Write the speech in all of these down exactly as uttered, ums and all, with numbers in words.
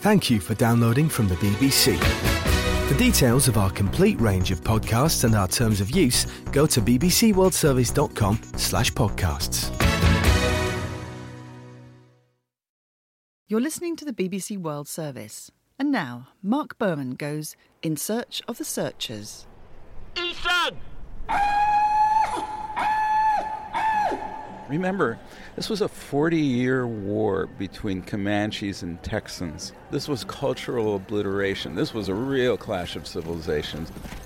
Thank you for downloading from the B B C. For details of our complete range of podcasts and our terms of use, go to bbcworldservice.com slash podcasts. You're listening to the B B C World Service. And now, Mark Berman goes in search of the searchers. Ethan! Remember, this was a forty-year war between Comanches and Texans. This was cultural obliteration. This was a real clash of civilizations.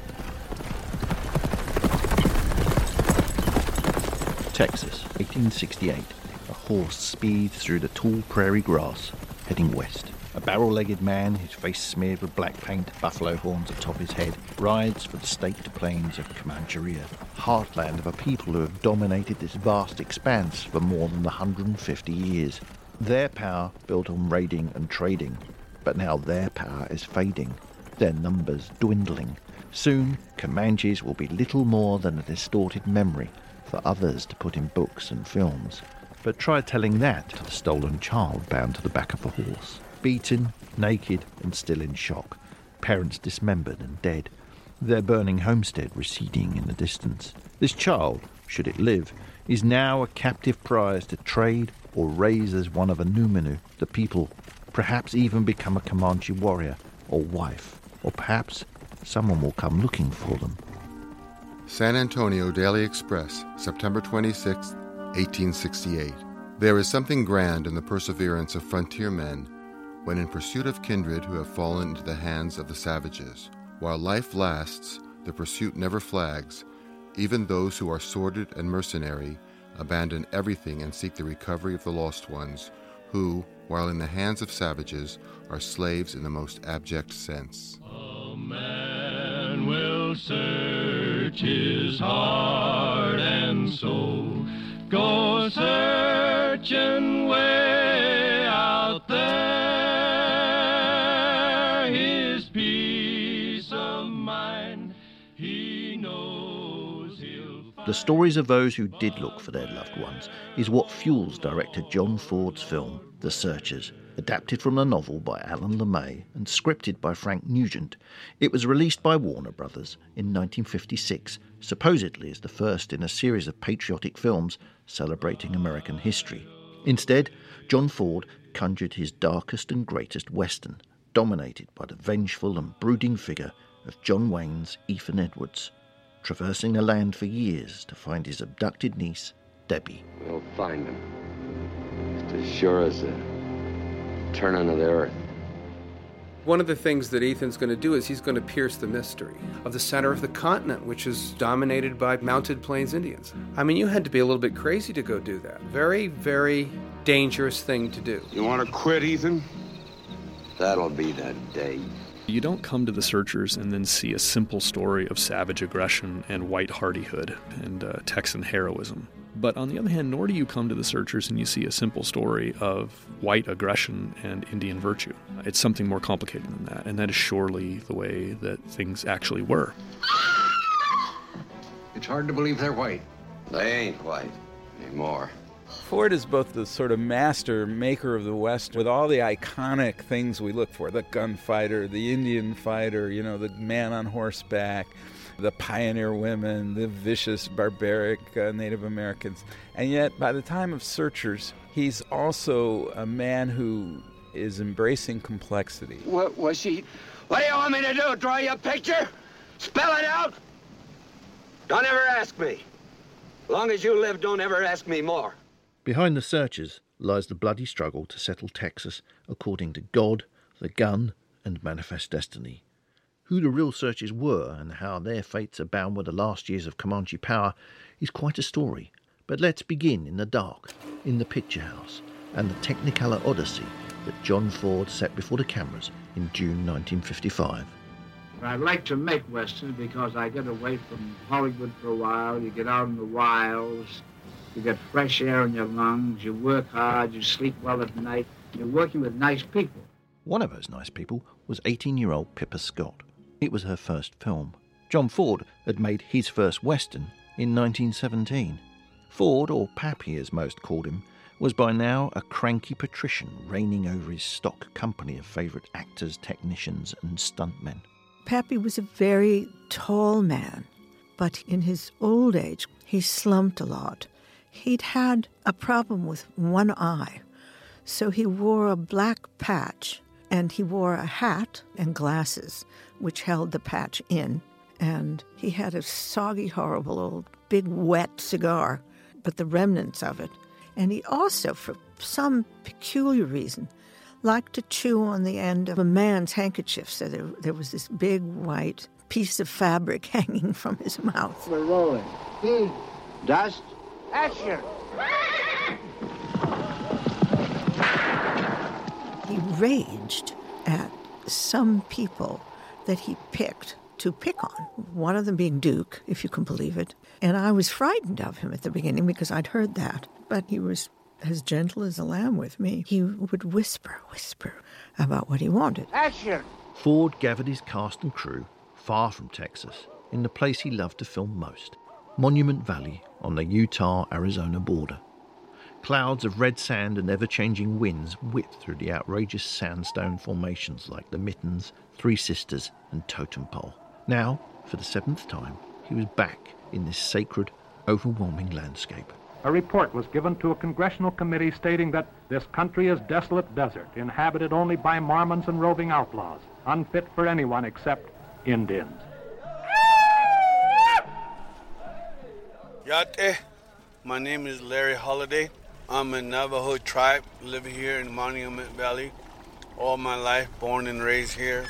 Texas, eighteen sixty-eight. A horse speeds through the tall prairie grass, heading west. A barrel-legged man, his face smeared with black paint, buffalo horns atop his head, rides for the staked plains of Comancheria, heartland of a people who have dominated this vast expanse for more than one hundred fifty years. Their power built on raiding and trading, but now their power is fading, their numbers dwindling. Soon, Comanches will be little more than a distorted memory for others to put in books and films. But try telling that to the stolen child bound to the back of a horse. Beaten, naked, and still in shock. Parents dismembered and dead. Their burning homestead receding in the distance. This child, should it live, is now a captive prize to trade or raise as one of a Numenu, the people, perhaps even become a Comanche warrior or wife, or perhaps someone will come looking for them. San Antonio Daily Express, September twenty-sixth, eighteen sixty-eight. There is something grand in the perseverance of frontier men when in pursuit of kindred who have fallen into the hands of the savages. While life lasts, the pursuit never flags. Even those who are sordid and mercenary abandon everything and seek the recovery of the lost ones, who, while in the hands of savages, are slaves in the most abject sense. A man will search his heart and soul, go searching way out there. His peace of mind, he knows he'll find. The stories of those who did look for their loved ones is what fuels director John Ford's film, The Searchers, adapted from a novel by Alan LeMay and scripted by Frank Nugent. It was released by Warner Brothers in nineteen fifty-six, supposedly as the first in a series of patriotic films celebrating American history. Instead, John Ford conjured his darkest and greatest Western, dominated by the vengeful and brooding figure of John Wayne's Ethan Edwards, traversing the land for years to find his abducted niece, Debbie. We'll find him. Just as sure as the turning of the earth. One of the things that Ethan's going to do is he's going to pierce the mystery of the center of the continent, which is dominated by mounted Plains Indians. I mean, you had to be a little bit crazy to go do that. Very, very dangerous thing to do. You want to quit, Ethan? That'll be the day. You don't come to The Searchers and then see a simple story of savage aggression and white hardihood and uh, Texan heroism. But on the other hand, nor do you come to The Searchers and you see a simple story of white aggression and Indian virtue. It's something more complicated than that, and that is surely the way that things actually were. It's hard to believe they're white. They ain't white anymore. Ford is both the sort of master maker of the West with all the iconic things we look for, the gunfighter, the Indian fighter, you know, the man on horseback, the pioneer women, the vicious, barbaric uh, Native Americans. And yet, by the time of Searchers, he's also a man who is embracing complexity. What was she? What do you want me to do? Draw you a picture? Spell it out? Don't ever ask me. Long as you live, don't ever ask me more. Behind The Searchers lies the bloody struggle to settle Texas according to God, the gun, and Manifest Destiny. Who the real Searchers were and how their fates are bound with the last years of Comanche power is quite a story. But let's begin in the dark, in the picture house, and the Technicolor odyssey that John Ford set before the cameras in June nineteen fifty-five. I like to make westerns because I get away from Hollywood for a while. You get out in the wilds, you get fresh air in your lungs, you work hard, you sleep well at night. You're working with nice people. One of those nice people was eighteen-year-old Pippa Scott. It was her first film. John Ford had made his first Western in nineteen seventeen. Ford, or Pappy as most called him, was by now a cranky patrician reigning over his stock company of favourite actors, technicians and stuntmen. Pappy was a very tall man, but in his old age, he slumped a lot. He'd had a problem with one eye, so he wore a black patch, and he wore a hat and glasses, which held the patch in, and he had a soggy, horrible old big wet cigar, but the remnants of it. And he also, for some peculiar reason, liked to chew on the end of a man's handkerchief, so there, there was this big white piece of fabric hanging from his mouth. We're rolling. Hmm. Dust. Action. He raged at some people that he picked to pick on, one of them being Duke, if you can believe it. And I was frightened of him at the beginning because I'd heard that. But he was as gentle as a lamb with me. He would whisper, whisper about what he wanted. Action! Ford gathered his cast and crew far from Texas in the place he loved to film most, Monument Valley on the Utah-Arizona border. Clouds of red sand and ever-changing winds whipped through the outrageous sandstone formations like the Mittens, Three Sisters and Totem Pole. Now, for the seventh time, he was back in this sacred, overwhelming landscape. A report was given to a congressional committee stating that this country is desolate desert, inhabited only by Mormons and roving outlaws, unfit for anyone except Indians. Yate, my name is Larry Holiday. I'm a Navajo tribe, living here in Monument Valley. All my life, born and raised here.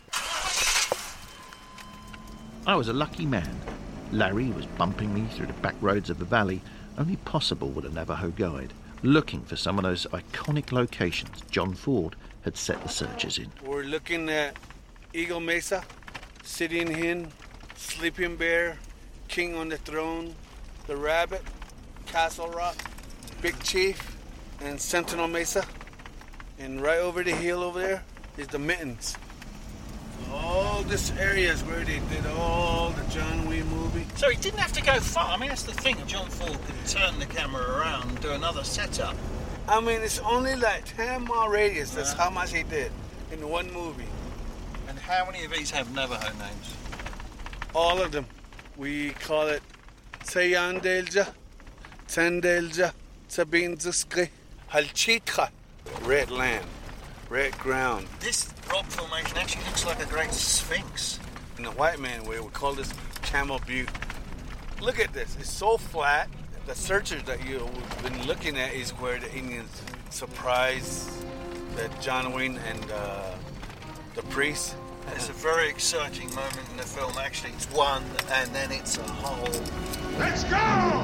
I was a lucky man. Larry was bumping me through the back roads of the valley, only possible with a Navajo guide, looking for some of those iconic locations John Ford had set the searchers in. We're looking at Eagle Mesa, Sitting Hen, Sleeping Bear, King on the Throne, The Rabbit, Castle Rock, Big Chief, and Sentinel Mesa. And right over the hill over there is the Mittens. All this area is where they did all the John Wayne movie. So he didn't have to go far. I mean, that's the thing. John Ford could turn the camera around and do another setup. I mean, it's only like ten mile radius. That's yeah. how much he did in one movie. And how many of these have Navajo names? All of them. We call it Tseyandelja, Tsendelja, Tsabinzuske, Halchitra, red land, red ground. This rock formation actually looks like a great sphinx. In the white man way, we call this Camel Butte. Look at this. It's so flat. The searchers that you've been looking at is where the Indians surprised that John Wayne and uh, the priest. It's a very exciting moment in the film. Actually, it's one and then it's a whole. Let's go!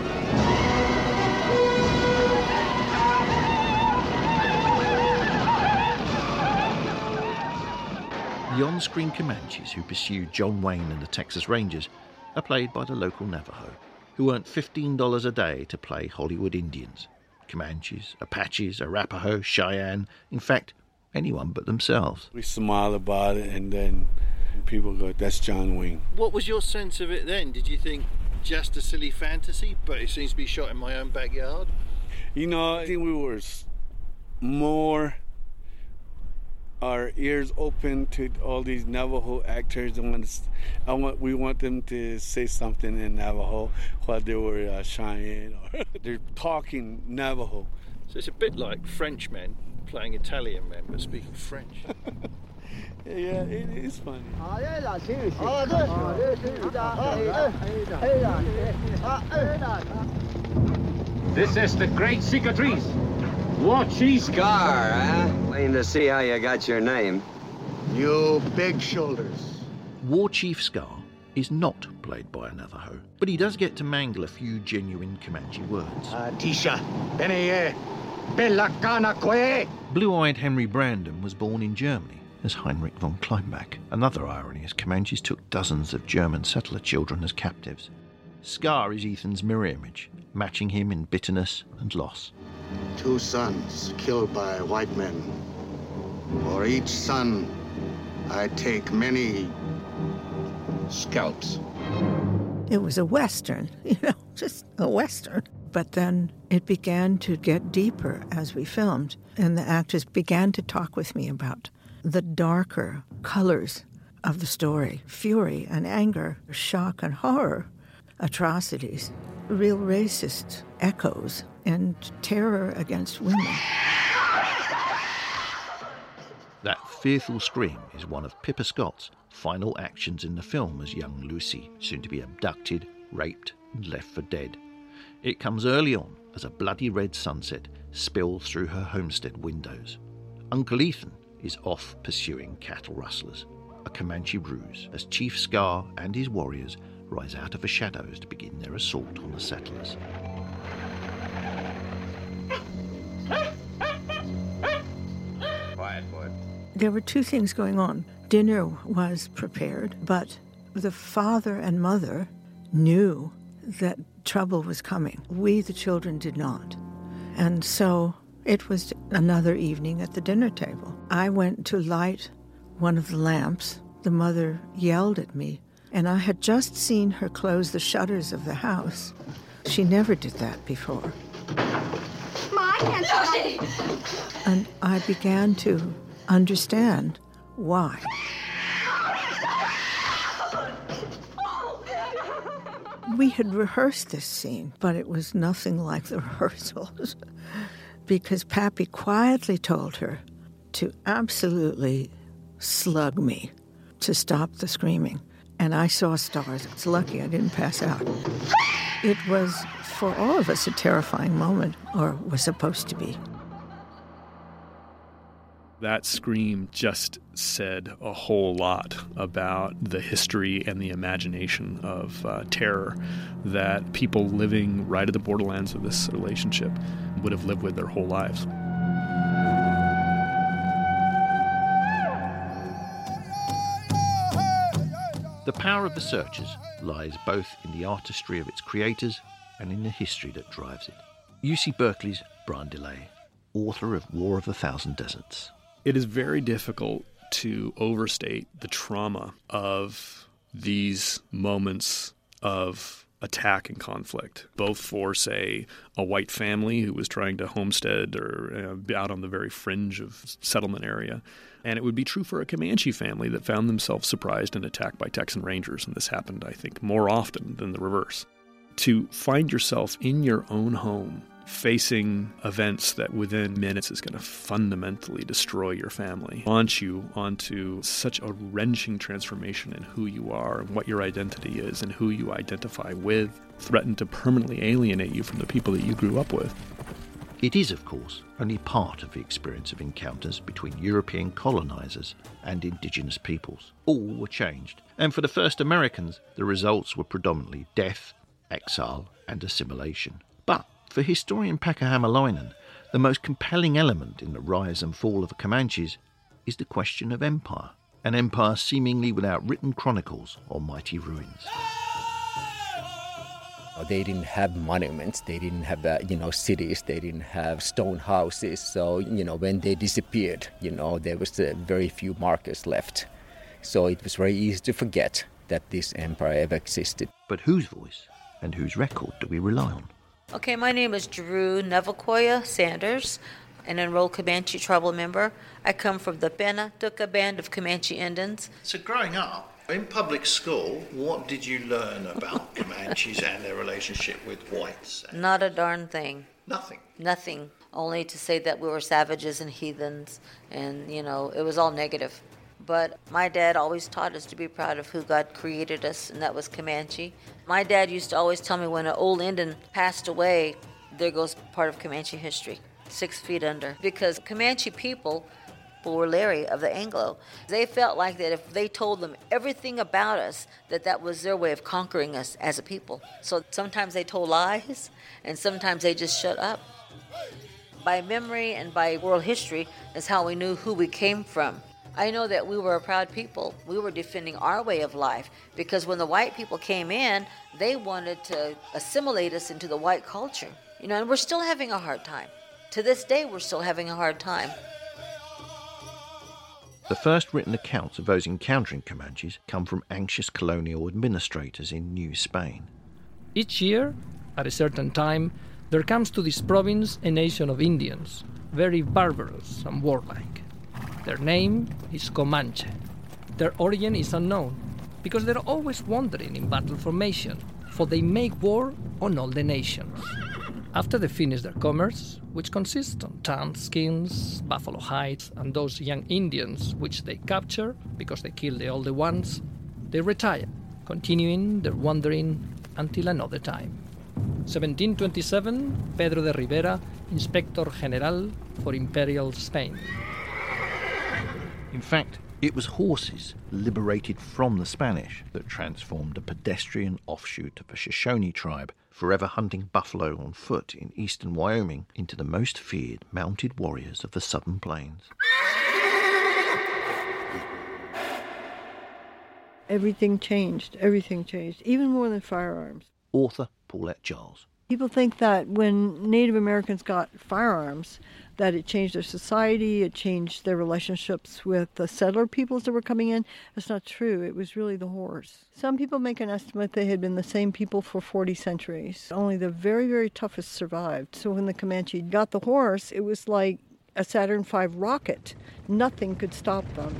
The on-screen Comanches who pursued John Wayne and the Texas Rangers are played by the local Navajo, who earned fifteen dollars a day to play Hollywood Indians. Comanches, Apaches, Arapaho, Cheyenne, in fact, anyone but themselves. We smile about it and then people go, that's John Wayne. What was your sense of it then? Did you think just a silly fantasy, but it seems to be shot in my own backyard? You know, I think we were more... our ears open to all these Navajo actors. I want, to, I want, we want them to say something in Navajo while they were uh, Cheyenne. Or they're talking Navajo. So it's a bit like French men playing Italian men, but speaking French. Yeah, it is funny. This is the great cicatrice. Watchy Scar, huh? Waiting to see how you got your name. You big shoulders. War Chief Scar is not played by a Navajo, but he does get to mangle a few genuine Comanche words. Tisha, Beneye, Belakanakwe. Blue-eyed Henry Brandon was born in Germany as Heinrich von Kleinbach. Another irony is Comanches took dozens of German settler children as captives. Scar is Ethan's mirror image, matching him in bitterness and loss. Two sons killed by white men. For each son, I take many scalps. It was a Western, you know, just a Western. But then it began to get deeper as we filmed, and the actors began to talk with me about the darker colors of the story. Fury and anger, shock and horror, atrocities, real racist echoes, and terror against women. That fearful scream is one of Pippa Scott's final actions in the film as young Lucy, soon to be abducted, raped, and left for dead. It comes early on as a bloody red sunset spills through her homestead windows. Uncle Ethan is off pursuing cattle rustlers, a Comanche ruse, as Chief Scar and his warriors rise out of the shadows to begin their assault on the settlers. Quiet, boy. There were two things going on. Dinner was prepared, but the father and mother knew that trouble was coming. We, the children, did not. And so it was another evening at the dinner table. I went to light one of the lamps. The mother yelled at me, and I had just seen her close the shutters of the house. She never did that before. My hands are... And I began to understand why. We had rehearsed this scene, but it was nothing like the rehearsals because Pappy quietly told her to absolutely slug me to stop the screaming. And I saw stars. It's lucky I didn't pass out. It was, for all of us, a terrifying moment, or was supposed to be. That scream just said a whole lot about the history and the imagination of uh, terror that people living right at the borderlands of this relationship would have lived with their whole lives. The power of The Searchers lies both in the artistry of its creators and in the history that drives it. U C Berkeley's Brian DeLay, author of War of the Thousand Deserts. It is very difficult to overstate the trauma of these moments of attack and conflict, both for, say, a white family who was trying to homestead or uh, out on the very fringe of settlement area. And it would be true for a Comanche family that found themselves surprised and attacked by Texan Rangers, and this happened, I think, more often than the reverse. To find yourself in your own home facing events that within minutes is going to fundamentally destroy your family, launch you onto such a wrenching transformation in who you are and what your identity is and who you identify with, threaten to permanently alienate you from the people that you grew up with. It is, of course, only part of the experience of encounters between European colonizers and indigenous peoples. All were changed, and for the first Americans, the results were predominantly death, exile, and assimilation. But for historian Pekka Hämäläinen, the most compelling element in the rise and fall of the Comanches is the question of empire, an empire seemingly without written chronicles or mighty ruins. They didn't have monuments, they didn't have, uh, you know, cities, they didn't have stone houses. So, you know, when they disappeared, you know, there was uh, very few markers left. So it was very easy to forget that this empire ever existed. But whose voice and whose record do we rely on? Okay, my name is Drew Nevelkoya Sanders, an enrolled Comanche tribal member. I come from the Penatuka Band of Comanche Indians. So growing up, in public school, what did you learn about Comanches and their relationship with whites? Not a darn thing. Nothing? Nothing. Only to say that we were savages and heathens, and, you know, it was all negative. But my dad always taught us to be proud of who God created us, and that was Comanche. My dad used to always tell me when an old Indian passed away, there goes part of Comanche history, six feet under. Because Comanche people who were leery of the Anglo, they felt like that if they told them everything about us, that that was their way of conquering us as a people. So sometimes they told lies, and sometimes they just shut up. By memory and by world history is how we knew who we came from. I know that we were a proud people. We were defending our way of life because when the white people came in, they wanted to assimilate us into the white culture. You know, and we're still having a hard time. To this day, we're still having a hard time. The first written accounts of those encountering Comanches come from anxious colonial administrators in New Spain. Each year, at a certain time, There comes to this province a nation of Indians, very barbarous and warlike. Their name is Comanche. Their origin is unknown, because they're always wandering in battle formation, for they make war on all the nations. After they finish their commerce, which consists on tanned skins, buffalo hides, and those young Indians which they capture because they kill the older ones, they retire, continuing their wandering until another time. seventeen twenty-seven, Pedro de Rivera, Inspector General for Imperial Spain. In fact, it was horses liberated from the Spanish that transformed a pedestrian offshoot of a Shoshone tribe, forever hunting buffalo on foot in eastern Wyoming, into the most feared mounted warriors of the southern plains. Everything changed. Everything changed, even more than firearms. Author Paulette Giles. People think that when Native Americans got firearms, that it changed their society, it changed their relationships with the settler peoples that were coming in. That's not true. It was really the horse. Some people make an estimate they had been the same people for forty centuries. Only the very, very toughest survived. So when the Comanche got the horse, it was like a Saturn five rocket. Nothing could stop them.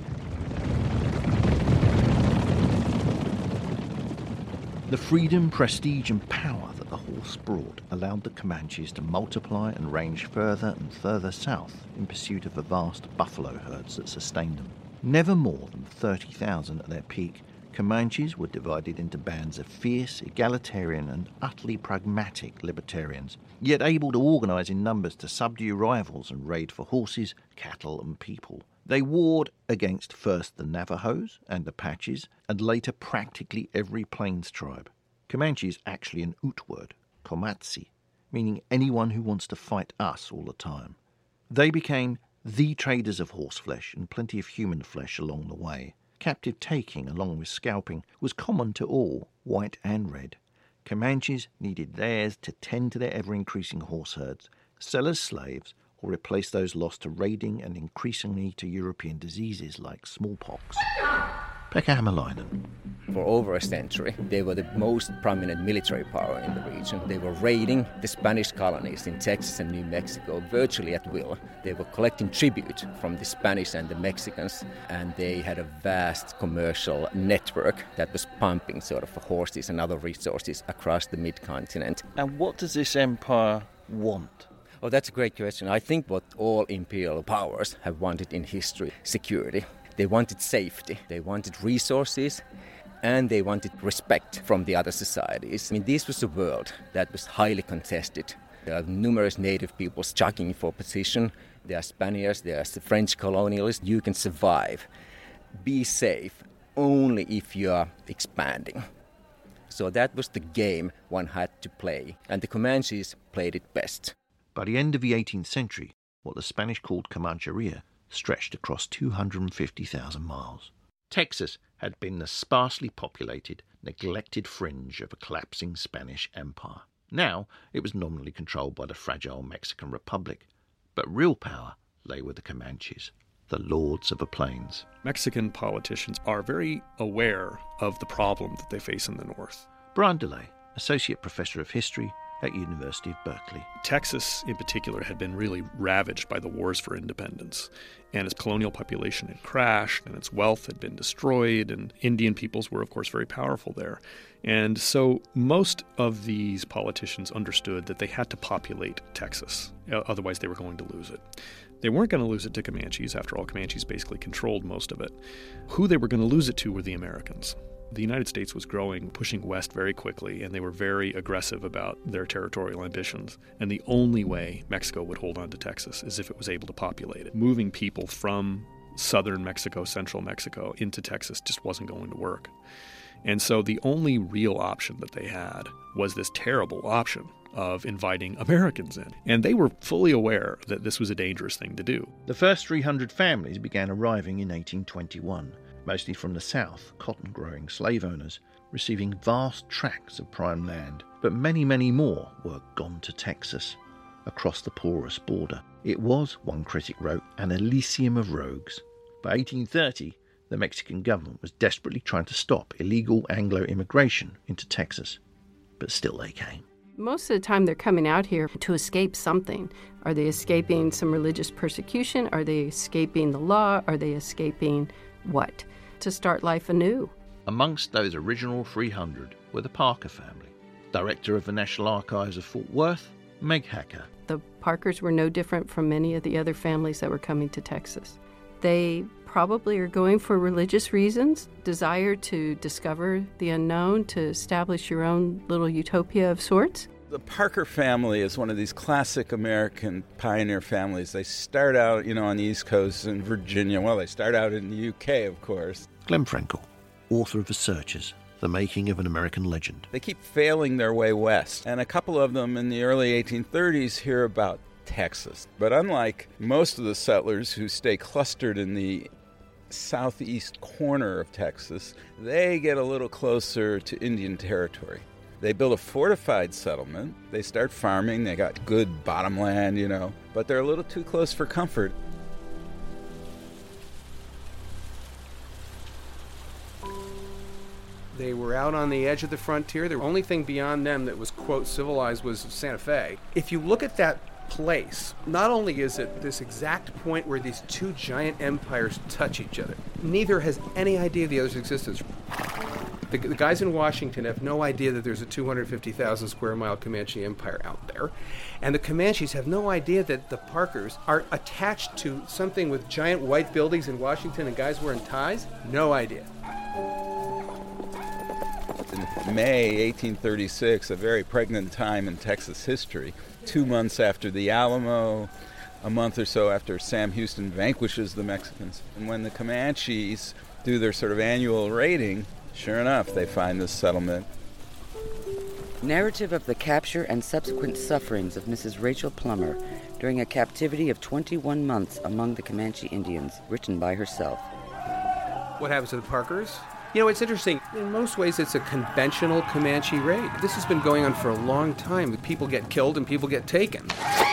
The freedom, prestige and power that the horse brought allowed the Comanches to multiply and range further and further south in pursuit of the vast buffalo herds that sustained them. Never more than thirty thousand at their peak, Comanches were divided into bands of fierce, egalitarian and utterly pragmatic libertarians, yet able to organise in numbers to subdue rivals and raid for horses, cattle and people. They warred against first the Navajos and Apaches, and later practically every plains tribe. Comanche is actually an Ute word, Comatsi, meaning anyone who wants to fight us all the time. They became the traders of horseflesh and plenty of human flesh along the way. Captive taking, along with scalping, was common to all, white and red. Comanches needed theirs to tend to their ever-increasing horse herds, sell as slaves, or replace those lost to raiding and increasingly to European diseases like smallpox. Pekka Hämäläinen. For over a century, they were the most prominent military power in the region. They were raiding the Spanish colonies in Texas and New Mexico virtually at will. They were collecting tribute from the Spanish and the Mexicans, and they had a vast commercial network that was pumping sort of horses and other resources across the mid-continent. And what does this empire want? Oh, that's a great question. I think what all imperial powers have wanted in history, security. They wanted safety, they wanted resources, and they wanted respect from the other societies. I mean, this was a world that was highly contested. There are numerous native peoples jockeying for position. There are Spaniards, there are the French colonialists. You can survive, be safe, only if you are expanding. So that was the game one had to play, and the Comanches played it best. By the end of the eighteenth century, what the Spanish called Comancheria stretched across two hundred fifty thousand miles. Texas had been the sparsely populated, neglected fringe of a collapsing Spanish empire. Now it was nominally controlled by the fragile Mexican Republic, but real power lay with the Comanches, the lords of the plains. Mexican politicians are very aware of the problem that they face in the north. Brian DeLay, Associate Professor of History at University of Berkeley. Texas, in particular, had been really ravaged by the wars for independence, and its colonial population had crashed, and its wealth had been destroyed, and Indian peoples were, of course, very powerful there. And so most of these politicians understood that they had to populate Texas, otherwise they were going to lose it. They weren't going to lose it to Comanches. After all, Comanches basically controlled most of it. Who they were going to lose it to were the Americans. The United States was growing, pushing west very quickly, and they were very aggressive about their territorial ambitions. And the only way Mexico would hold on to Texas is if it was able to populate it. Moving people from southern Mexico, central Mexico, into Texas just wasn't going to work. And so the only real option that they had was this terrible option of inviting Americans in. And they were fully aware that this was a dangerous thing to do. The first three hundred families began arriving in eighteen twenty-one. Mostly from the south, cotton-growing slave owners, receiving vast tracts of prime land, but many, many more were gone to Texas, across the porous border. It was, one critic wrote, an Elysium of rogues. By eighteen thirty, the Mexican government was desperately trying to stop illegal Anglo immigration into Texas, but still they came. Most of the time they're coming out here to escape something. Are they escaping some religious persecution? Are they escaping the law? Are they escaping what? To start life anew. Amongst those original three hundred were the Parker family. Director of the National Archives of Fort Worth, Meg Hacker. The Parkers were no different from many of the other families that were coming to Texas. They probably are going for religious reasons, desire to discover the unknown, to establish your own little utopia of sorts. The Parker family is one of these classic American pioneer families. They start out, you know, on the East Coast in Virginia. Well, they start out in the U K, of course. Glenn Frankel, author of The Searchers, The Making of an American Legend. They keep failing their way west, and a couple of them in the early eighteen thirties hear about Texas. But unlike most of the settlers who stay clustered in the southeast corner of Texas, they get a little closer to Indian territory. They build a fortified settlement. They start farming. They got good bottom land, you know, but they're a little too close for comfort. They were out on the edge of the frontier. The only thing beyond them that was, quote, civilized was Santa Fe. If you look at that place, not only is it this exact point where these two giant empires touch each other, neither has any idea of the other's existence. The, the guys in Washington have no idea that there's a two hundred fifty thousand square mile Comanche empire out there. And the Comanches have no idea that the Parkers are attached to something with giant white buildings in Washington and guys wearing ties. No idea. In May eighteen thirty-six, a very pregnant time in Texas history, two months after the Alamo, a month or so after Sam Houston vanquishes the Mexicans. And when the Comanches do their sort of annual raiding, sure enough, they find this settlement. Narrative of the capture and subsequent sufferings of Missus Rachel Plummer during a captivity of twenty-one months among the Comanche Indians, written by herself. What happens to the Parkers? You know, it's interesting. In most ways, it's a conventional Comanche raid. This has been going on for a long time. People get killed and people get taken.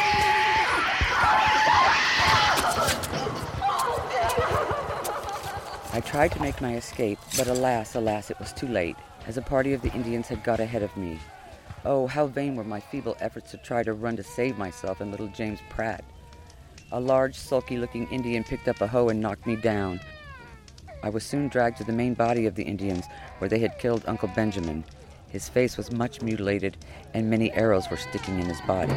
I tried to make my escape, but alas, alas, it was too late, as a party of the Indians had got ahead of me. Oh, how vain were my feeble efforts to try to run to save myself and little James Pratt. A large, sulky-looking Indian picked up a hoe and knocked me down. I was soon dragged to the main body of the Indians, where they had killed Uncle Benjamin. His face was much mutilated, and many arrows were sticking in his body.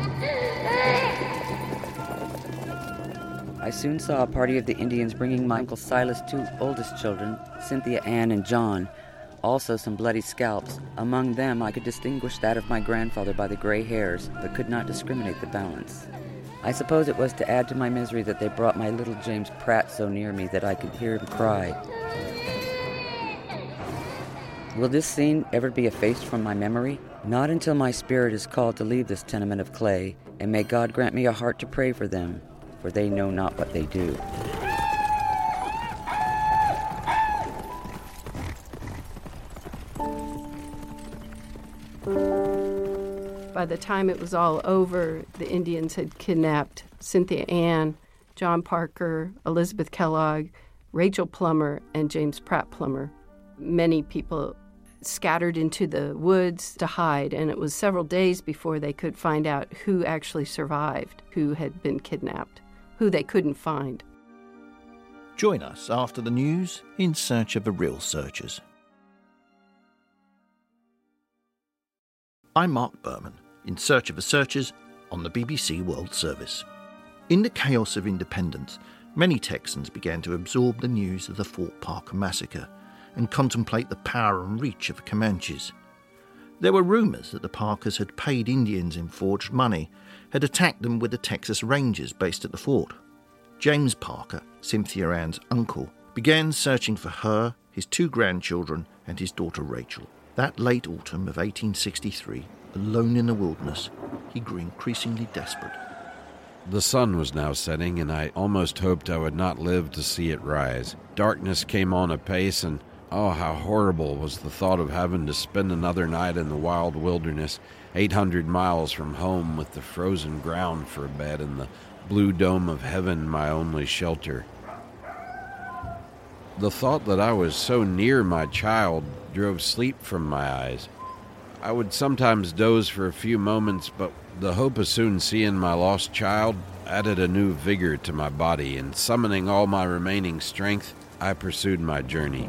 I soon saw a party of the Indians bringing my Uncle Silas' two oldest children, Cynthia Ann and John, also some bloody scalps. Among them I could distinguish that of my grandfather by the gray hairs, but could not discriminate the balance. I suppose it was to add to my misery that they brought my little James Pratt so near me that I could hear him cry. Will this scene ever be effaced from my memory? Not until my spirit is called to leave this tenement of clay, and may God grant me a heart to pray for them, for they know not what they do. By the time it was all over, the Indians had kidnapped Cynthia Ann, John Parker, Elizabeth Kellogg, Rachel Plummer, and James Pratt Plummer. Many people scattered into the woods to hide, and it was several days before they could find out who actually survived, who had been kidnapped, who they couldn't find. Join us after the news in search of the real searchers. I'm Mark Berman, in search of the searchers on the B B C World Service. In the chaos of independence, many Texans began to absorb the news of the Fort Parker massacre and contemplate the power and reach of the Comanches. There were rumours that the Parkers had paid Indians in forged money, had attacked them with the Texas Rangers based at the fort. James Parker, Cynthia Ann's uncle, began searching for her, his two grandchildren, and his daughter Rachel. That late autumn of eighteen sixty-three, alone in the wilderness, he grew increasingly desperate. The sun was now setting, and I almost hoped I would not live to see it rise. Darkness came on apace, and oh, how horrible was the thought of having to spend another night in the wild wilderness, eight hundred miles from home, with the frozen ground for a bed and the blue dome of heaven my only shelter. The thought that I was so near my child drove sleep from my eyes. I would sometimes doze for a few moments, but the hope of soon seeing my lost child added a new vigor to my body, and summoning all my remaining strength, I pursued my journey.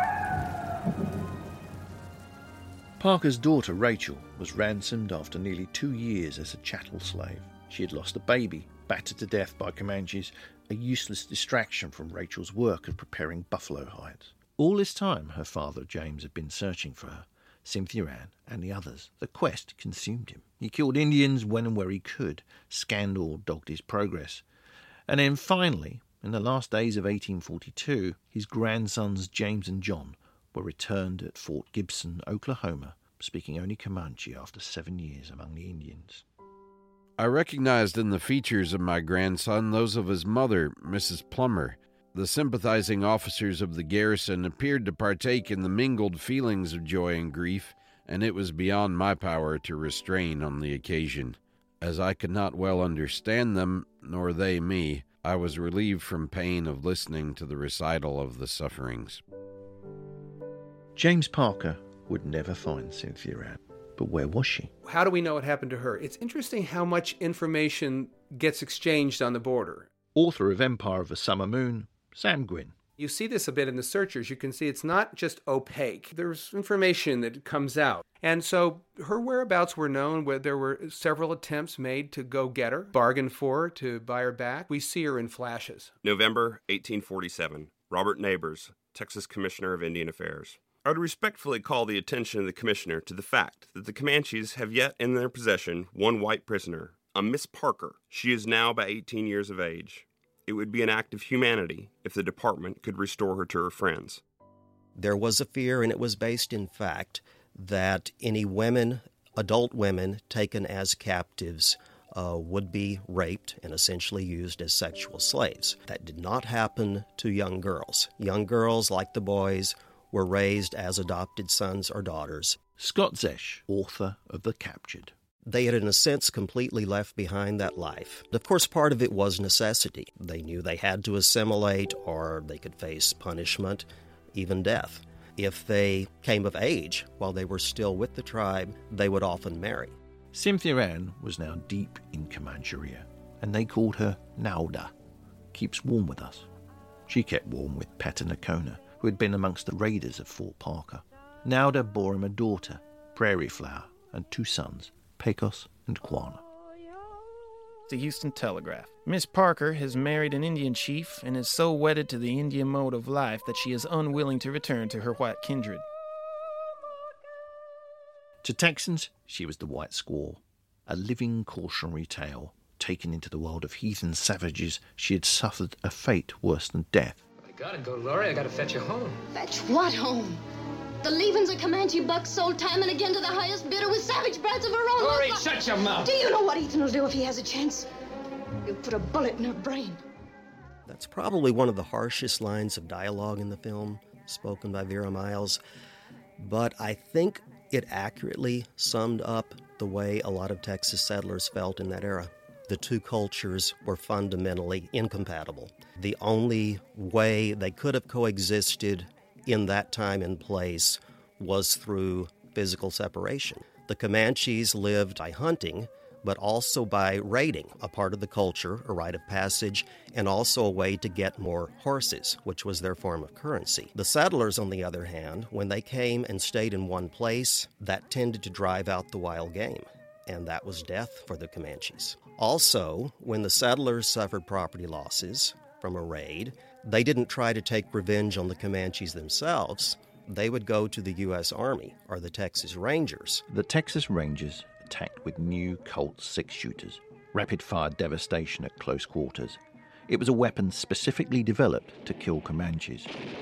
Parker's daughter, Rachel, was ransomed after nearly two years as a chattel slave. She had lost a baby, battered to death by Comanches, a useless distraction from Rachel's work of preparing buffalo hides. All this time, her father, James, had been searching for her, Cynthia Ann, and the others. The quest consumed him. He killed Indians when and where he could. Scandal dogged his progress. And then finally, in the last days of eighteen forty-two, his grandsons James and John were returned at Fort Gibson, Oklahoma, speaking only Comanche after seven years among the Indians. I recognized in the features of my grandson those of his mother, Missus Plummer. The sympathizing officers of the garrison appeared to partake in the mingled feelings of joy and grief, and it was beyond my power to restrain on the occasion. As I could not well understand them, nor they me, I was relieved from pain of listening to the recital of the sufferings. James Parker would never find Cynthia Ann, but where was she? How do we know what happened to her? It's interesting how much information gets exchanged on the border. Author of Empire of the Summer Moon, Sam Gwynne. You see this a bit in the Searchers. You can see it's not just opaque. There's information that comes out. And so her whereabouts were known, where there were several attempts made to go get her, bargain for her, to buy her back. We see her in flashes. November eighteen forty-seven. Robert Neighbors, Texas Commissioner of Indian Affairs. I would respectfully call the attention of the Commissioner to the fact that the Comanches have yet in their possession one white prisoner, a Miss Parker. She is now about eighteen years of age. It would be an act of humanity if the department could restore her to her friends. There was a fear, and it was based in fact, that any women, adult women, taken as captives uh, would be raped and essentially used as sexual slaves. That did not happen to young girls. Young girls, like the boys, were raised as adopted sons or daughters. Scott Zesch, author of The Captured. They had, in a sense, completely left behind that life. Of course, part of it was necessity. They knew they had to assimilate, or they could face punishment, even death. If they came of age while they were still with the tribe, they would often marry. Cynthia Ann was now deep in Comancheria, and they called her Nauda, keeps warm with us. She kept warm with Peta Nakona, who had been amongst the raiders of Fort Parker. Nauda bore him a daughter, Prairie Flower, and two sons, Pecos and Quanah. The Houston Telegraph. Miss Parker has married an Indian chief and is so wedded to the Indian mode of life that she is unwilling to return to her white kindred. To Texans, she was the white squaw, a living cautionary tale. Taken into the world of heathen savages, she had suffered a fate worse than death. I gotta go, Laurie. I gotta fetch you home. Fetch what home? The leavings of Comanche bucks sold time and again to the highest bidder with savage brides of her own. Laurie, shut your mouth. Do you know what Ethan will do if he has a chance? He'll put a bullet in her brain. That's probably one of the harshest lines of dialogue in the film, spoken by Vera Miles. But I think it accurately summed up the way a lot of Texas settlers felt in that era. The two cultures were fundamentally incompatible. The only way they could have coexisted in that time and place was through physical separation. The Comanches lived by hunting, but also by raiding, a part of the culture, a rite of passage, and also a way to get more horses, which was their form of currency. The settlers, on the other hand, when they came and stayed in one place, that tended to drive out the wild game, and that was death for the Comanches. Also, when the settlers suffered property losses from a raid, they didn't try to take revenge on the Comanches themselves. They would go to the U S Army or the Texas Rangers. The Texas Rangers attacked with new Colt six-shooters, rapid-fire devastation at close quarters. It was a weapon specifically developed to kill Comanches.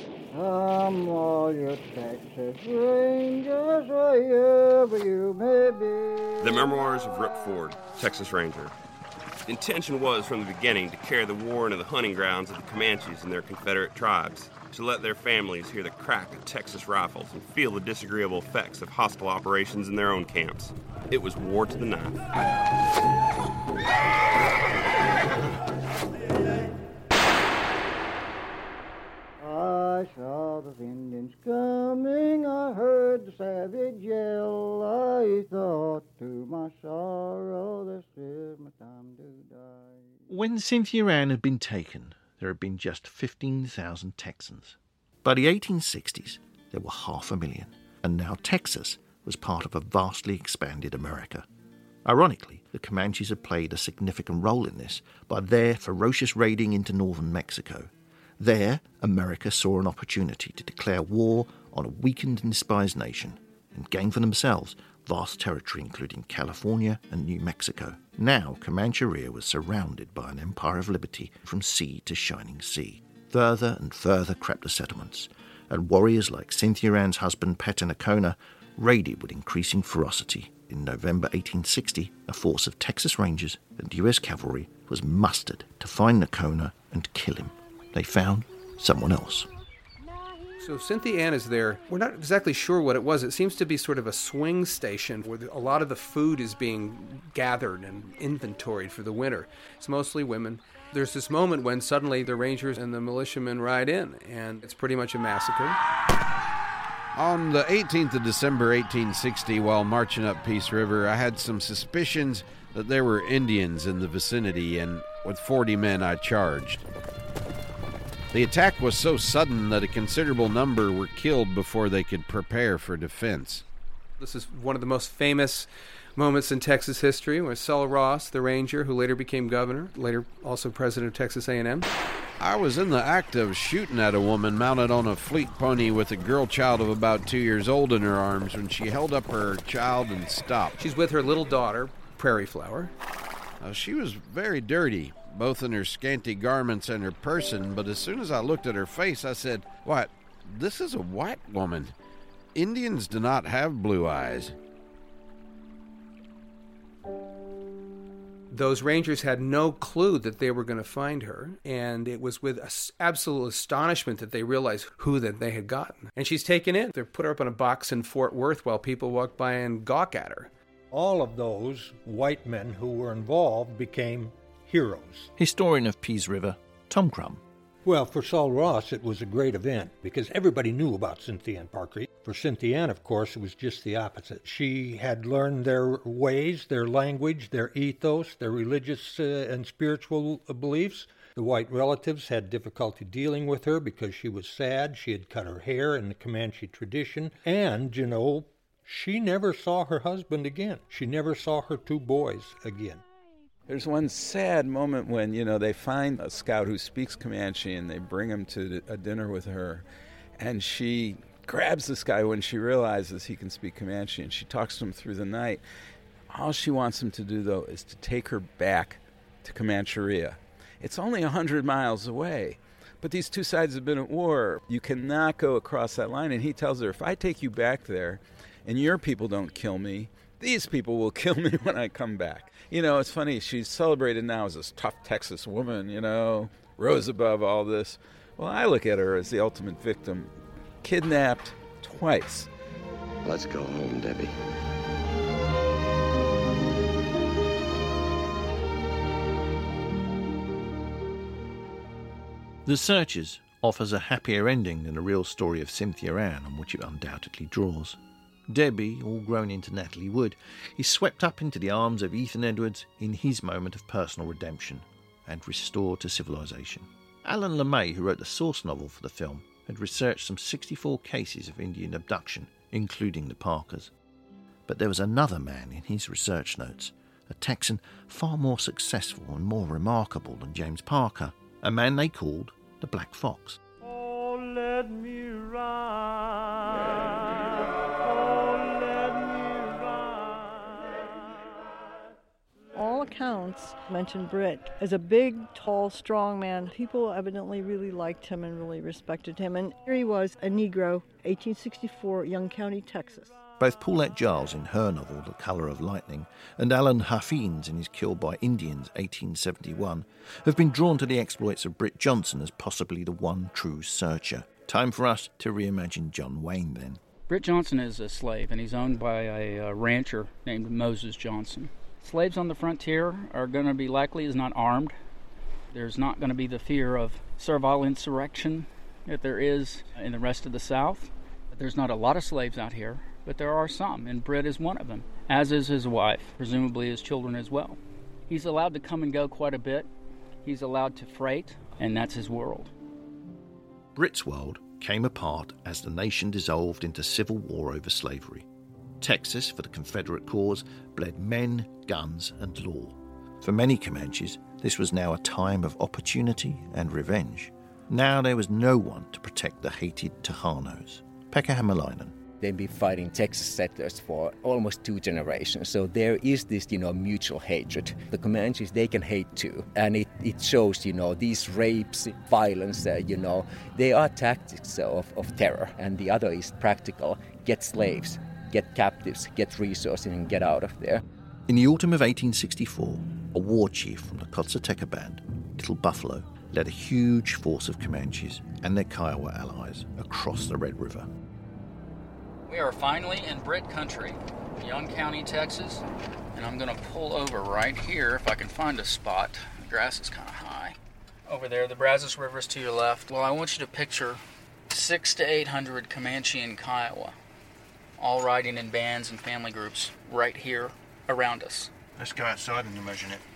Come all your Texas Rangers, wherever you may be. The Memoirs of Rip Ford, Texas Ranger. The intention was from the beginning to carry the war into the hunting grounds of the Comanches and their Confederate tribes, to let their families hear the crack of Texas rifles and feel the disagreeable effects of hostile operations in their own camps. It was war to the knife. I saw the Indians coming, I heard the savage yell, When Cynthia Ann had been taken, there had been just fifteen thousand Texans. By the eighteen sixties, there were half a million, and now Texas was part of a vastly expanded America. Ironically, the Comanches had played a significant role in this by their ferocious raiding into northern Mexico. There, America saw an opportunity to declare war on a weakened and despised nation and gain for themselves vast territory including California and New Mexico. Now, Comancheria was surrounded by an empire of liberty from sea to shining sea. Further and further crept the settlements, and warriors like Cynthia Ann's husband Petanacona raided with increasing ferocity. In November eighteen sixty, a force of Texas Rangers and U S cavalry was mustered to find Nacona and kill him. They found someone else. So Cynthia Ann is there. We're not exactly sure what it was. It seems to be sort of a swing station where a lot of the food is being gathered and inventoried for the winter. It's mostly women. There's this moment when suddenly the Rangers and the militiamen ride in, and it's pretty much a massacre. On the eighteenth of December, eighteen sixty, while marching up Peace River, I had some suspicions that there were Indians in the vicinity, and with forty men I charged. The attack was so sudden that a considerable number were killed before they could prepare for defense. This is one of the most famous moments in Texas history, where Sul Ross, the Ranger, who later became governor, later also president of Texas A and M. I was in the act of shooting at a woman mounted on a fleet pony with a girl child of about two years old in her arms when she held up her child and stopped. She's with her little daughter, Prairie Flower. Uh, she was very dirty, both in her scanty garments and her person, but as soon as I looked at her face, I said, "What? This is a white woman. Indians do not have blue eyes." Those Rangers had no clue that they were going to find her, and it was with absolute astonishment that they realized who that they had gotten. And she's taken in. They put her up on a box in Fort Worth while people walk by and gawk at her. All of those white men who were involved became heroes. Historian of Peace River, Tom Crum. Well, for Sul Ross, it was a great event because everybody knew about Cynthia Ann Parker. For Cynthia Ann, of course, it was just the opposite. She had learned their ways, their language, their ethos, their religious uh, and spiritual beliefs. The white relatives had difficulty dealing with her because she was sad. She had cut her hair in the Comanche tradition. And, you know, she never saw her husband again. She never saw her two boys again. There's one sad moment when, you know, they find a scout who speaks Comanche and they bring him to a dinner with her. And she grabs this guy when she realizes he can speak Comanche, and she talks to him through the night. All she wants him to do, though, is to take her back to Comancheria. It's only one hundred miles away, but these two sides have been at war. You cannot go across that line. And he tells her, if I take you back there and your people don't kill me, these people will kill me when I come back. You know, it's funny, she's celebrated now as this tough Texas woman, you know, rose above all this. Well, I look at her as the ultimate victim, kidnapped twice. Let's go home, Debbie. The Searchers offers a happier ending than the real story of Cynthia Ann, on which it undoubtedly draws. Debbie, all grown into Natalie Wood, is swept up into the arms of Ethan Edwards in his moment of personal redemption and restored to civilization. Alan LeMay, who wrote the source novel for the film, had researched some sixty-four cases of Indian abduction, including the Parkers. But there was another man in his research notes, a Texan far more successful and more remarkable than James Parker, a man they called the Black Fox. Oh, let me ride. All accounts mention Britt as a big, tall, strong man. People evidently really liked him and really respected him. And here he was, a Negro, eighteen sixty-four, Young County, Texas. Both Paulette Giles in her novel The Colour of Lightning and Alan Huffines in his Killed by Indians, eighteen seventy-one, have been drawn to the exploits of Britt Johnson as possibly the one true searcher. Time for us to reimagine John Wayne then. Britt Johnson is a slave, and he's owned by a uh, rancher named Moses Johnson. Slaves on the frontier are going to be likely as not armed. There's not going to be the fear of servile insurrection that there is in the rest of the South. There's not a lot of slaves out here, but there are some, and Britt is one of them, as is his wife, presumably his children as well. He's allowed to come and go quite a bit. He's allowed to freight, and that's his world. Britt's world came apart as the nation dissolved into civil war over slavery. Texas, for the Confederate cause, bled men, guns, and law. For many Comanches, this was now a time of opportunity and revenge. Now there was no one to protect the hated Tejanos. Pekka Hämäläinen. They've been fighting Texas settlers for almost two generations. So there is this, you know, mutual hatred. The Comanches, they can hate too. And it, it shows, you know, these rapes, violence, uh, you know, they are tactics of, of terror. And the other is practical. Get slaves, get captives, get resources, and get out of there. In the autumn of eighteen sixty-four, a war chief from the Kotsateca Band, Little Buffalo, led a huge force of Comanches and their Kiowa allies across the Red River. We are finally in Britt country, Young County, Texas, and I'm going to pull over right here if I can find a spot. The grass is kind of high. Over there, the Brazos River is to your left. Well, I want you to picture six to eight hundred Comanche and Kiowa, all riding in bands and family groups right here around us. Let's go outside and imagine it.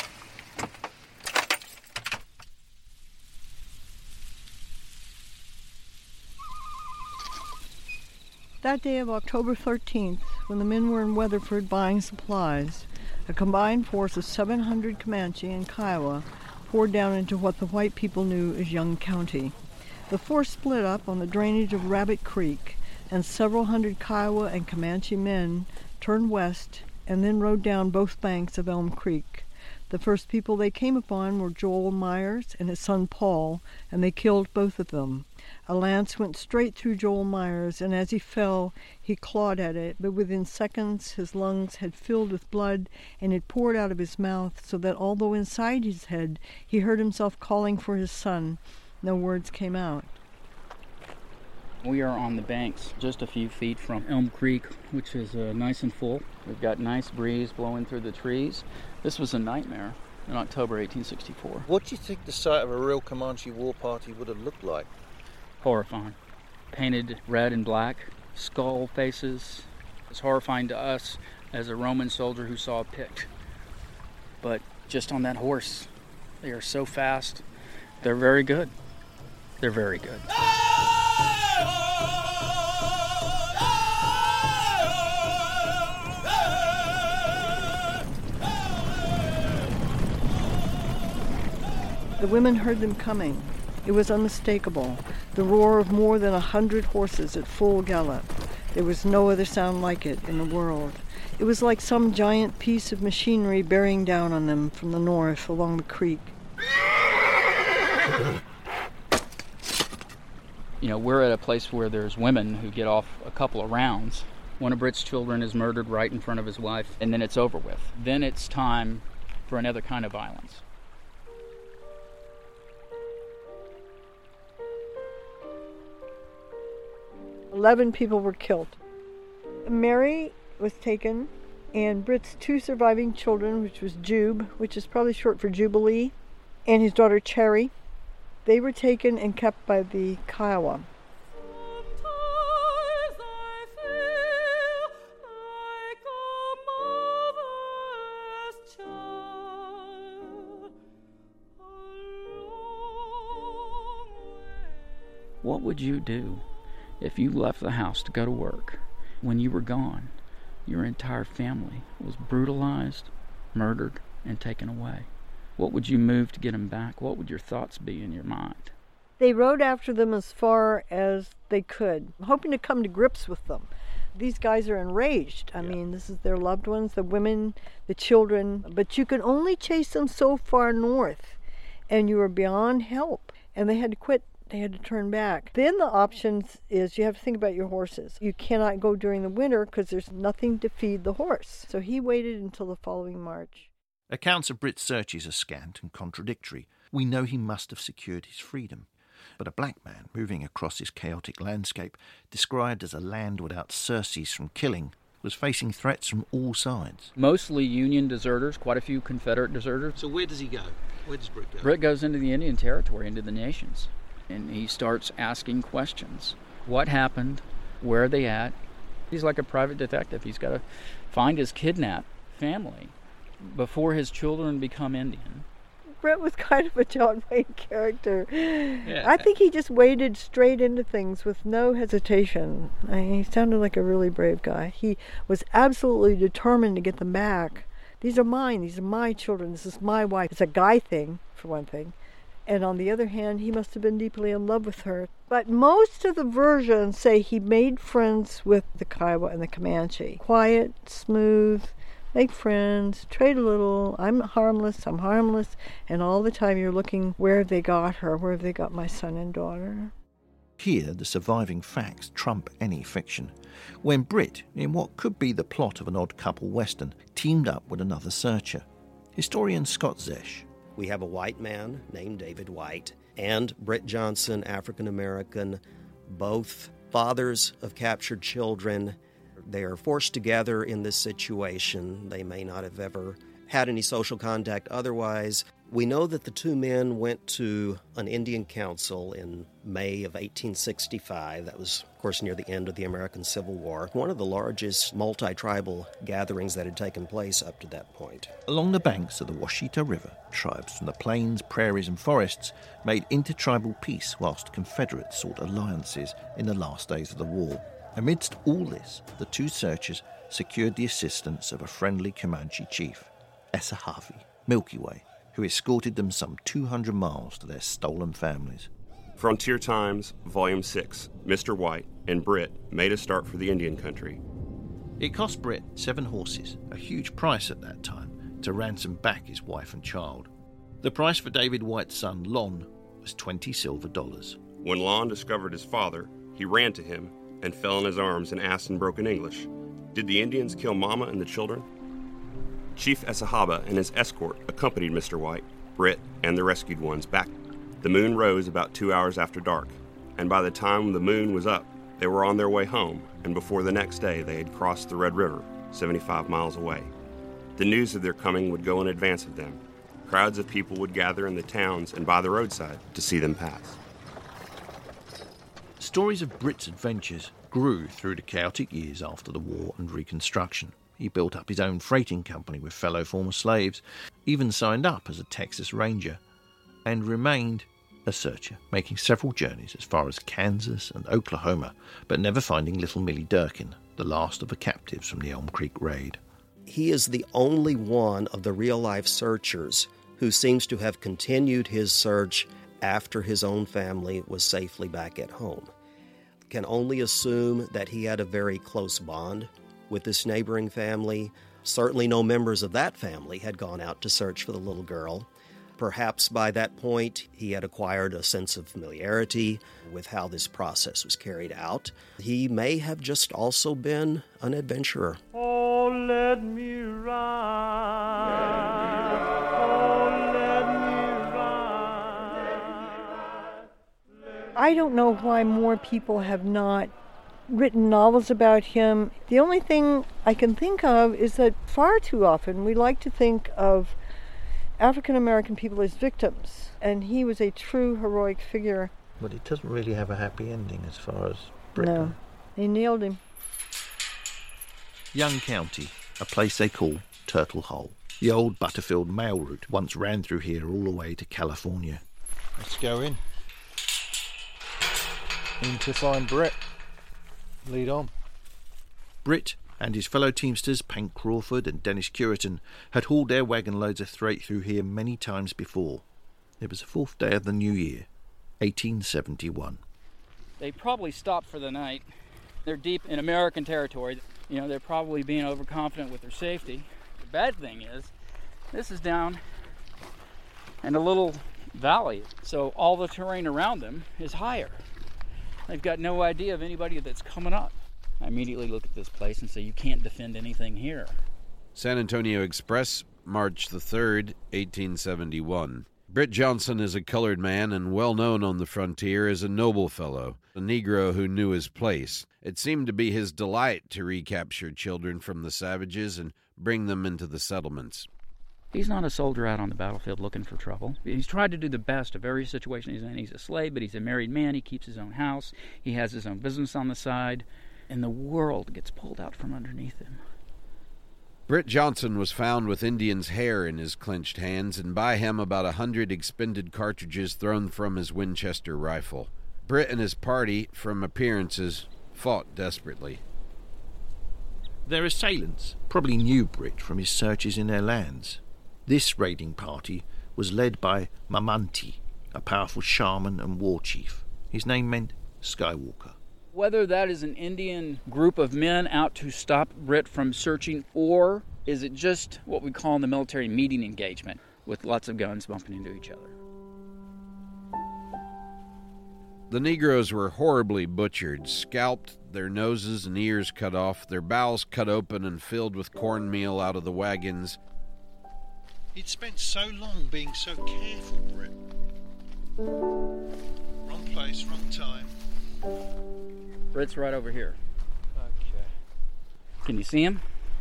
That day of October thirteenth, when the men were in Weatherford buying supplies, a combined force of seven hundred Comanche and Kiowa poured down into what the white people knew as Young County. The force split up on the drainage of Rabbit Creek, and several hundred Kiowa and Comanche men turned west and then rode down both banks of Elm Creek. The first people they came upon were Joel Myers and his son Paul, and they killed both of them. A lance went straight through Joel Myers, and as he fell, he clawed at it, but within seconds his lungs had filled with blood, and it poured out of his mouth, so that although inside his head he heard himself calling for his son, no words came out. We are on the banks, just a few feet from Elm Creek, which is uh, nice and full. We've got nice breeze blowing through the trees. This was a nightmare in October eighteen sixty-four. What do you think the sight of a real Comanche war party would have looked like? Horrifying. Painted red and black, skull faces. It's horrifying to us as a Roman soldier who saw a pict. But just on that horse, they are so fast. They're very good. They're very good. The women heard them coming. It was unmistakable, the roar of more than a hundred horses at full gallop. There was no other sound like it in the world. It was like some giant piece of machinery bearing down on them from the north along the creek. You know, we're at a place where there's women who get off a couple of rounds. One of Britt's children is murdered right in front of his wife, and then it's over with. Then it's time for another kind of violence. Eleven people were killed. Mary was taken, and Britt's two surviving children, which was Jube, which is probably short for Jubilee, and his daughter Cherry, they were taken and kept by the Kiowa. What would you do if you left the house to go to work? When you were gone, your entire family was brutalized, murdered, and taken away. What would you move to get them back? What would your thoughts be in your mind? They rode after them as far as they could, hoping to come to grips with them. These guys are enraged. I yeah. mean, this is their loved ones, the women, the children. But you can only chase them so far north, and you are beyond help. And they had to quit. They had to turn back. Then the options is you have to think about your horses. You cannot go during the winter because there's nothing to feed the horse. So he waited until the following March. Accounts of Britt's searches are scant and contradictory. We know he must have secured his freedom. But a black man moving across this chaotic landscape, described as a land without surcease from killing, was facing threats from all sides. Mostly Union deserters, quite a few Confederate deserters. So where does he go? Where does Britt go? Britt goes into the Indian Territory, into the nations. And he starts asking questions. What happened? Where are they at? He's like a private detective. He's got to find his kidnapped family before his children become Indian. Britt was kind of a John Wayne character. Yeah. I think he just waded straight into things with no hesitation. I mean, he sounded like a really brave guy. He was absolutely determined to get them back. These are mine. These are my children. This is my wife. It's a guy thing, for one thing. And on the other hand, he must have been deeply in love with her. But most of the versions say he made friends with the Kiowa and the Comanche. Quiet, smooth, make friends, trade a little. I'm harmless, I'm harmless. And all the time you're looking, where have they got her? Where have they got my son and daughter? Here, the surviving facts trump any fiction. When Britt, in what could be the plot of an odd couple western, teamed up with another searcher, historian Scott Zesch. We have a white man named David White and Britt Johnson, African-American, both fathers of captured children. They are forced together in this situation. They may not have ever had any social contact otherwise. We know that the two men went to an Indian council in May of eighteen sixty-five. That was, of course, near the end of the American Civil War, one of the largest multi-tribal gatherings that had taken place up to that point. Along the banks of the Washita River, tribes from the plains, prairies and forests made intertribal peace whilst Confederates sought alliances in the last days of the war. Amidst all this, the two searchers secured the assistance of a friendly Comanche chief, Essahavi, Milky Way, who escorted them some two hundred miles to their stolen families. Frontier Times, Volume six, Mister White and Britt made a start for the Indian country. It cost Britt seven horses, a huge price at that time, to ransom back his wife and child. The price for David White's son, Lon, was twenty silver dollars. When Lon discovered his father, he ran to him and fell in his arms and asked in broken English, "Did the Indians kill Mama and the children?" Chief Esahaba and his escort accompanied Mister White, Britt, and the rescued ones back. The moon rose about two hours after dark, and by the time the moon was up, they were on their way home, and before the next day they had crossed the Red River, seventy-five miles away. The news of their coming would go in advance of them. Crowds of people would gather in the towns and by the roadside to see them pass. Stories of Britt's adventures grew through the chaotic years after the war and Reconstruction. He built up his own freighting company with fellow former slaves, even signed up as a Texas Ranger, and remained a searcher, making several journeys as far as Kansas and Oklahoma, but never finding little Millie Durkin, the last of the captives from the Elm Creek raid. He is the only one of the real-life searchers who seems to have continued his search after his own family was safely back at home. Can only assume that he had a very close bond with this neighboring family. Certainly no members of that family had gone out to search for the little girl. Perhaps by that point he had acquired a sense of familiarity with how this process was carried out. He may have just also been an adventurer. Oh, let me ride. Oh, let me ride. I don't know why more people have not written novels about him. The only thing I can think of is that far too often we like to think of African American people as victims, and he was a true heroic figure. But it doesn't really have a happy ending as far as Britain. No, they nailed him. Young County, a place they call Turtle Hole. The old Butterfield mail route once ran through here all the way to California. Let's go in. In to find Britt. Lead on. Britt and his fellow teamsters, Pank Crawford and Dennis Curitan, had hauled their wagon loads of freight through here many times before. It was the fourth day of the new year, eighteen seventy-one. They probably stopped for the night. They're deep in American territory. You know, they're probably being overconfident with their safety. The bad thing is, this is down in a little valley, so all the terrain around them is higher. They've got no idea of anybody that's coming up. I immediately look at this place and say, you can't defend anything here. San Antonio Express, March the third, eighteen seventy-one. Britt Johnson is a colored man and well known on the frontier as a noble fellow, a Negro who knew his place. It seemed to be his delight to recapture children from the savages and bring them into the settlements. He's not a soldier out on the battlefield looking for trouble. He's tried to do the best of every situation he's in. He's a slave, but he's a married man. He keeps his own house. He has his own business on the side. And the world gets pulled out from underneath him. Britt Johnson was found with Indian's hair in his clenched hands, and by him about a hundred expended cartridges thrown from his Winchester rifle. Britt and his party, from appearances, fought desperately. Their assailants probably knew Britt from his searches in their lands. This raiding party was led by Mamanti, a powerful shaman and war chief. His name meant Skywalker. Whether that is an Indian group of men out to stop Britt from searching, or is it just what we call in the military meeting engagement, with lots of guns bumping into each other. The Negroes were horribly butchered, scalped, their noses and ears cut off, their bowels cut open and filled with cornmeal out of the wagons. He'd spent so long being so careful, Britt. Wrong place, wrong time. Britt's right over here. Okay. Can you see him?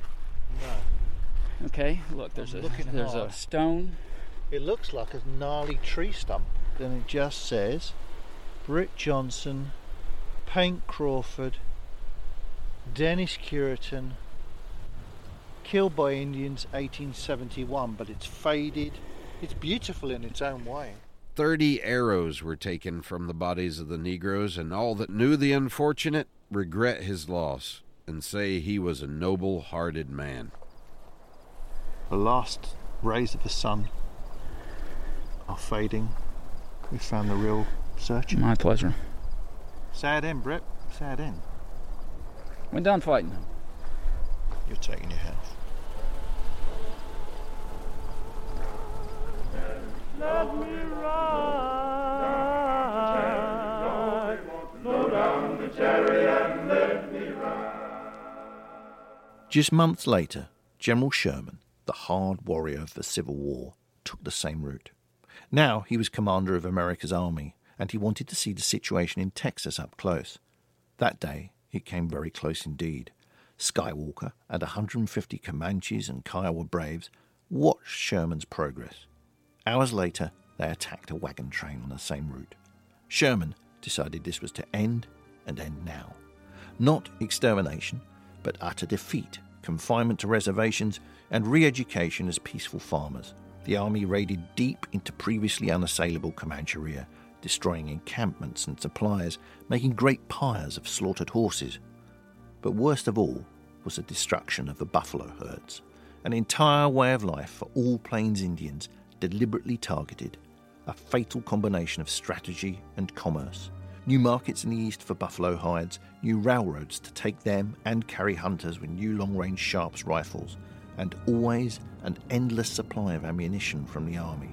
No. Okay, look, there's I'm a there's hard. a stone. It looks like a gnarly tree stump. Then it just says Britt Johnson, Paint Crawford, Dennis Curitan, killed by Indians eighteen seventy-one, but it's faded. It's beautiful in its own way. Thirty arrows were taken from the bodies of the Negroes, and all that knew the unfortunate regret his loss and say he was a noble-hearted man. The last rays of the sun are fading. We found the real searcher. My pleasure. Sad end, Britt. Sad end. Went down fighting. You're taking your health. Let me ride. Slow down the chariot and let me ride. Just months later, General Sherman, the hard warrior of the Civil War, took the same route. Now he was commander of America's army, and he wanted to see the situation in Texas up close. That day, it came very close indeed. Skywalker and one hundred fifty Comanches and Kiowa braves watched Sherman's progress. Hours later, they attacked a wagon train on the same route. Sherman decided this was to end, and end now. Not extermination, but utter defeat, confinement to reservations, and re-education as peaceful farmers. The army raided deep into previously unassailable Comancheria, destroying encampments and supplies, making great pyres of slaughtered horses. But worst of all was the destruction of the buffalo herds, an entire way of life for all Plains Indians, deliberately targeted, a fatal combination of strategy and commerce. New markets in the east for buffalo hides, new railroads to take them and carry hunters with new long-range Sharps rifles, and always an endless supply of ammunition from the army.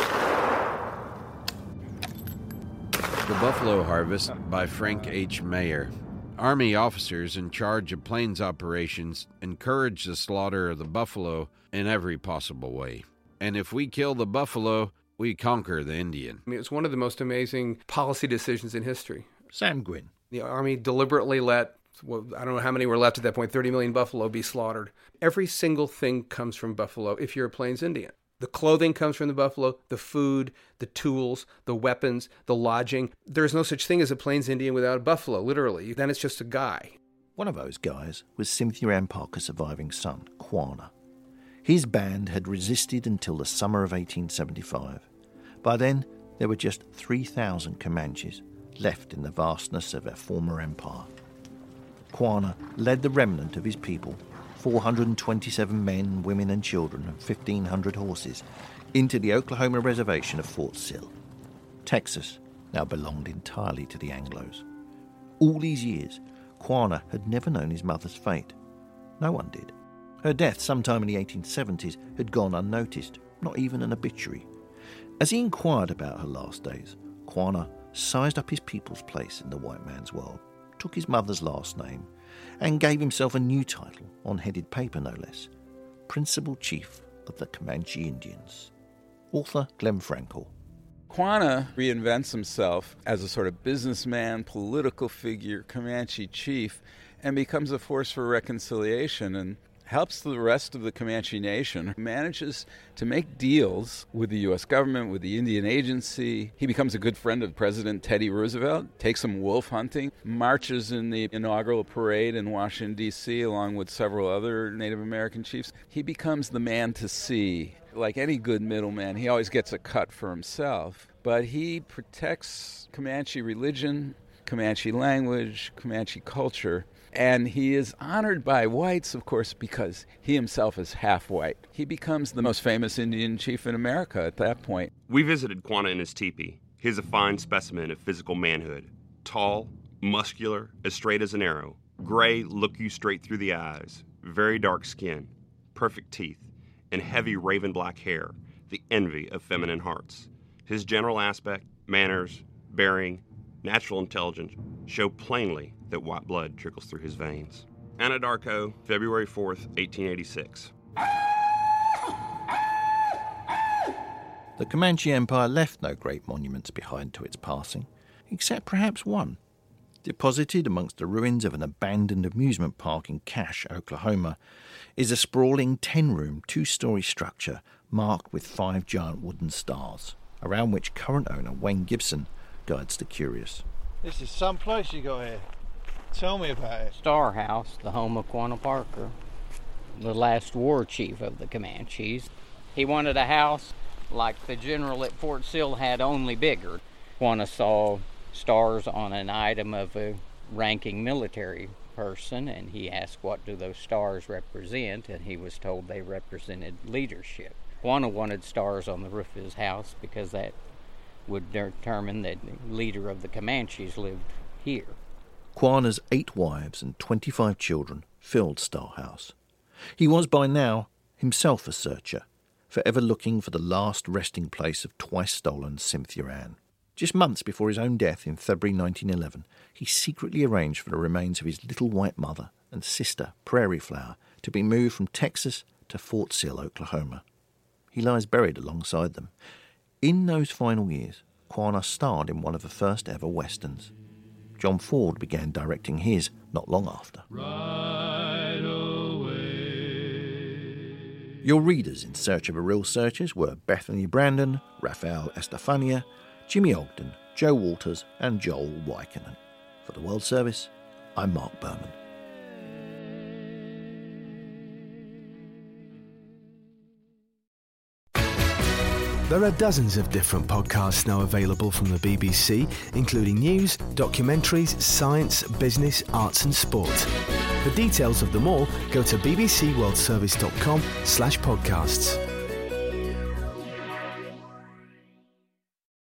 The Buffalo Harvest by Frank H. Mayer. Army officers in charge of Plains operations encourage the slaughter of the buffalo in every possible way. And if we kill the buffalo, we conquer the Indian. I mean, it's one of the most amazing policy decisions in history. Sam Gwynn. The Army deliberately let, well, I don't know how many were left at that point, thirty million buffalo be slaughtered. Every single thing comes from buffalo if you're a Plains Indian. The clothing comes from the buffalo, the food, the tools, the weapons, the lodging. There's no such thing as a Plains Indian without a buffalo, literally. Then it's just a guy. One of those guys was Cynthia Ann Parker's surviving son, Quanah. His band had resisted until the summer of eighteen seventy-five. By then, there were just three thousand Comanches left in the vastness of their former empire. Quanah led the remnant of his people, four hundred twenty-seven men, women and children, and fifteen hundred horses, into the Oklahoma reservation of Fort Sill. Texas now belonged entirely to the Anglos. All these years, Quanah had never known his mother's fate. No one did. Her death sometime in the eighteen seventies had gone unnoticed, not even an obituary. As he inquired about her last days, Quanah sized up his people's place in the white man's world, took his mother's last name, and gave himself a new title on headed paper no less, Principal Chief of the Comanche Indians. Author Glenn Frankel. Quanah reinvents himself as a sort of businessman, political figure, Comanche chief, and becomes a force for reconciliation and helps the rest of the Comanche Nation, manages to make deals with the U S government, with the Indian Agency. He becomes a good friend of President Teddy Roosevelt, takes him wolf hunting, marches in the inaugural parade in Washington, D C, along with several other Native American chiefs. He becomes the man to see. Like any good middleman, he always gets a cut for himself, but he protects Comanche religion, Comanche language, Comanche culture. And he is honored by whites, of course, because he himself is half white. He becomes the most famous Indian chief in America at that point. We visited Quanah in his teepee. He is a fine specimen of physical manhood. Tall, muscular, as straight as an arrow. Gray, look you straight through the eyes. Very dark skin, perfect teeth, and heavy raven black hair, the envy of feminine hearts. His general aspect, manners, bearing, natural intelligence show plainly that white blood trickles through his veins. Anadarko, February fourth, eighteen eighty-six. The Comanche Empire left no great monuments behind to its passing, except perhaps one. Deposited amongst the ruins of an abandoned amusement park in Cache, Oklahoma, is a sprawling ten-room, two-story structure marked with five giant wooden stars, around which current owner Wayne Gibson guides the curious. This is some place you got here. Tell me about it. Star House, the home of Quanah Parker, the last war chief of the Comanches. He wanted a house like the general at Fort Sill had, only bigger. Quanah saw stars on an item of a ranking military person, and he asked, what do those stars represent? And he was told they represented leadership. Quanah wanted stars on the roof of his house because that would determine that the leader of the Comanches lived here. Quanah's eight wives and twenty-five children filled Star House. He was by now himself a searcher, forever looking for the last resting place of twice-stolen Cynthia Ann. Just months before his own death in February nineteen eleven, he secretly arranged for the remains of his little white mother and sister, Prairie Flower, to be moved from Texas to Fort Sill, Oklahoma. He lies buried alongside them. In those final years, Quanah starred in one of the first ever westerns. John Ford began directing his not long after. Right away. Your readers in Search of a Real Searchers were Bethany Brandon, Rafael Estefania, Jimmy Ogden, Joe Walters and Joel Wykinen. For the World Service, I'm Mark Berman. There are dozens of different podcasts now available from the B B C, including news, documentaries, science, business, arts and sport. For details of them all, go to bbcworldservice.com slash podcasts.